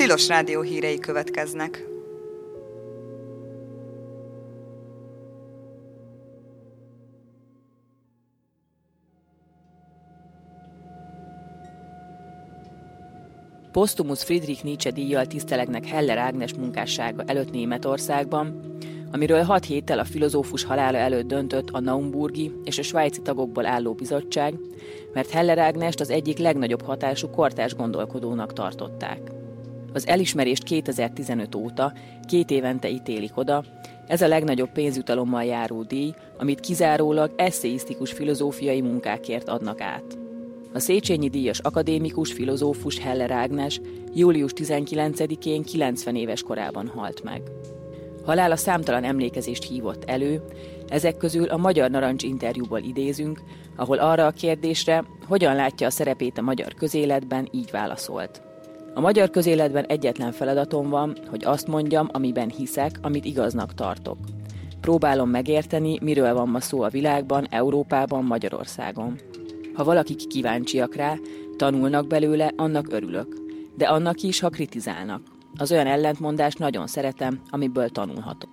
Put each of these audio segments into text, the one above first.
Tilos Rádió hírei következnek. Posztumusz Friedrich Nietzsche díjjal tisztelegnek Heller Ágnes munkássága előtt Németországban, amiről 6 héttel a filozófus halála előtt döntött a naumburgi és a svájci tagokból álló bizottság, mert Heller Ágnest az egyik legnagyobb hatású kortárs gondolkodónak tartották. Az elismerést 2015 óta 2 évente ítélik oda, ez a legnagyobb pénzjutalommal járó díj, amit kizárólag esszeisztikus filozófiai munkákért adnak át. A Széchenyi díjas akadémikus filozófus Heller Ágnes július 19-én 90 éves korában halt meg. Halála számtalan emlékezést hívott elő, ezek közül a Magyar Narancs interjúból idézünk, ahol arra a kérdésre, hogyan látja a szerepét a magyar közéletben, így válaszolt. A magyar közéletben egyetlen feladatom van, hogy azt mondjam, amiben hiszek, amit igaznak tartok. Próbálom megérteni, miről van ma szó a világban, Európában, Magyarországon. Ha valakik kíváncsiak rá, tanulnak belőle, annak örülök. De annak is, ha kritizálnak. Az olyan ellentmondást nagyon szeretem, amiből tanulhatok.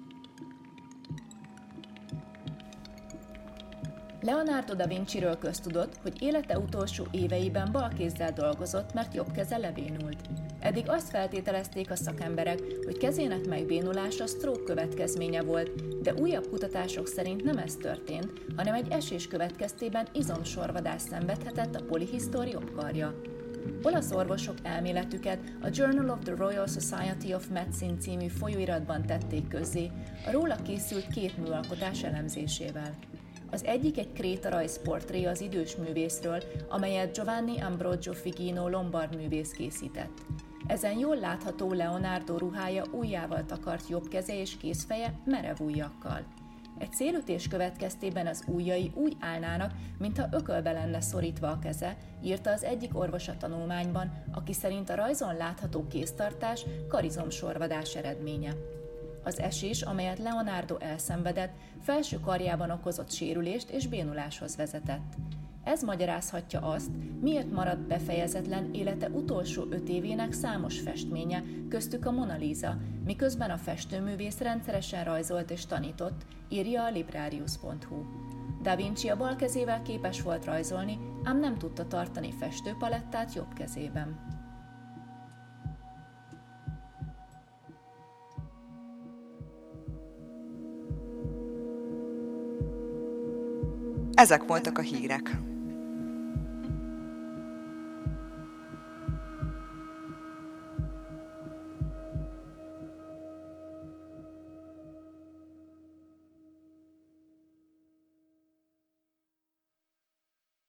Leonardo da Vinciről köztudott, hogy élete utolsó éveiben bal kézzel dolgozott, mert jobb keze lebénult. Eddig azt feltételezték a szakemberek, hogy kezének megbénulása stroke következménye volt, de újabb kutatások szerint nem ez történt, hanem egy esés következtében izomsorvadást szenvedhetett a polihisztor jobb karja. Olasz orvosok elméletüket a Journal of the Royal Society of Medicine című folyóiratban tették közzé, a róla készült 2 műalkotás elemzésével. Az egyik egy krétarajz portré az idős művészről, amelyet Giovanni Ambrogio Figino lombard művész készített. Ezen jól látható Leonardo ruhája ujjával takart jobb keze és kézfeje merev ujjakkal. Egy szélütés következtében az ujjai úgy állnának, mintha ökölbe lenne szorítva a keze, írta az egyik orvos a tanulmányban, aki szerint a rajzon látható kéztartás karizomsorvadás eredménye. Az esés, amelyet Leonardo elszenvedett, felső karjában okozott sérülést és bénuláshoz vezetett. Ez magyarázhatja azt, miért maradt befejezetlen élete utolsó 5 évének számos festménye, köztük a Mona Lisa, miközben a festőművész rendszeresen rajzolt és tanított, írja a Librarius.hu. Da Vinci a bal kezével képes volt rajzolni, ám nem tudta tartani festőpalettát jobb kezében. Ezek voltak a hírek.